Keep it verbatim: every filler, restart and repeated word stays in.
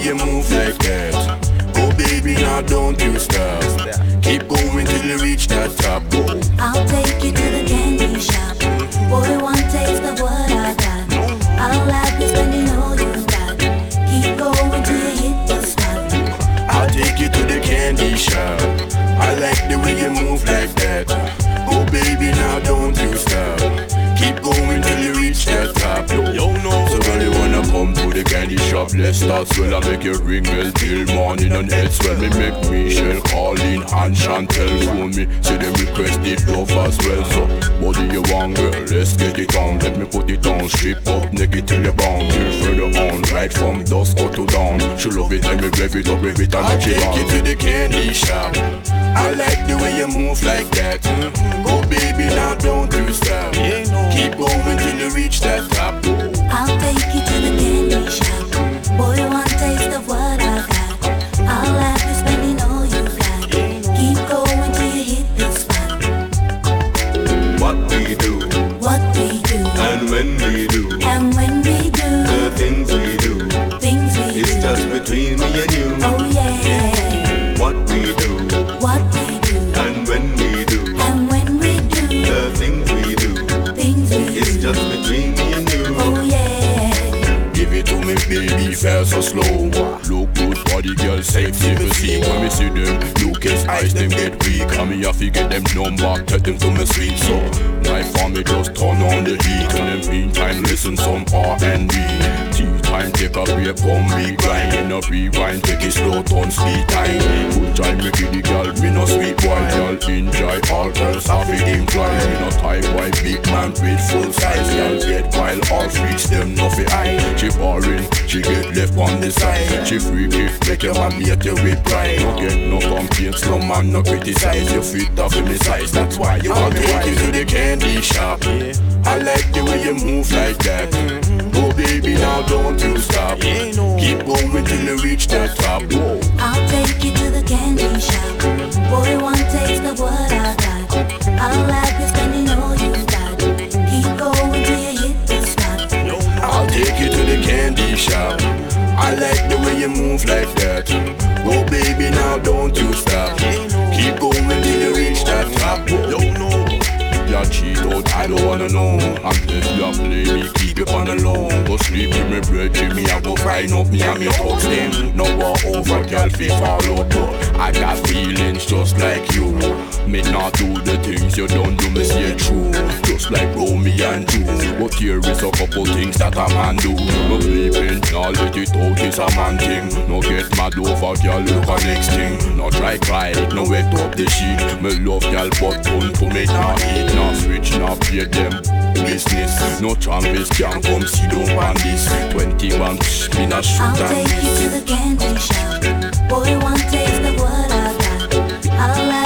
you move like that. Oh baby, now don't you stop. Keep going till you reach that top. Go. I'll take you to the candy shop. Boy, one taste of what I got. I'll like this when you know you've got. Keep going till you hit the spot. I'll take you to the candy shop. I like the way you move like that. Oh baby, now don't you stop. Keep going till you reach that top. Yo, no. So girl, you wanna come to the candy shop? Let's start swell. I make you ring bell till morning and head swell. Me make Michelle call in and Chantel phone me. See them requested love as well. So what do you want, girl? Let's get it on. Let me put it on. Strip up naked till you're bound. Till further on, right from dusk or to dawn. She love it, let me rev it up, rev it and make it on. I'll take you to the candy shop. I like the way you move like that. Mm-hmm. Oh baby, now don't you stop. Yeah, no. Keep going till you reach that top. I'll take you to the candy shop. Boy, one taste of what I got. I'll have this when you know you've got. Keep going till you hit the spot. What we do, what we do, and when we do, and when we do, the things we do, things we it's do. just between me and you. Oh yeah. What we do, what we do, and when we do, and when we do, the things we do, things we it's do. just between me and you. Oh yeah. Give it to me, baby, fast or slow. Look good body, girl, sexy to see. When me see them, look his eyes, them get weak. And me have to get them number, tell them to me sweet. So, my family just turn on the heat. And in the meantime, listen some R and B. Tea time, take a break, come be grind. In a rewind, take it slow, turn speed time. Good time, me give the girl, me no sweet boy. Girl, enjoy, all girls have it employ. Me no type boy, big man with full size. Girl, get wild, all freaks, them no fi eye. She boring, she get left on the side. She freaky, make your man hate you with pride. No get no complaints, no man no criticize. You fit off in the size, that's why you want to take you to the candy shop. I like the way you move like that. Oh baby, now don't you stop. Keep going till you reach that top. I'll take you to the candy shop. Boy, one taste of what I got. I'll like this when you know you've got. Keep going till you hit the spot. I'll take you to the candy shop. I like the way you move like that. Oh baby, now don't you stop. Keep going till you reach that top. Yo, no. You cheat out, I don't wanna know. And if you play me, keep you on the low. Go sleep with me bread, Jimmy, I go frying up me and me talk them. No war over, girl, fi fall out. I got feelings just like you. Me not do the things you don't do, me see it true. Just like Romeo and Jude. But here is a couple things that a man do. No sleeping, now let it out, it's a man thing. No get mad over, girl, look a next thing. No try cry, no wet up the sheet. Me love girl, but fun to me not eat. No switch, no pay them business. No champions can come see don't want this. Twenty-one, psh, me not shoot I'll and take miss. you to the candy shop. Boy, one taste of what I got. I'll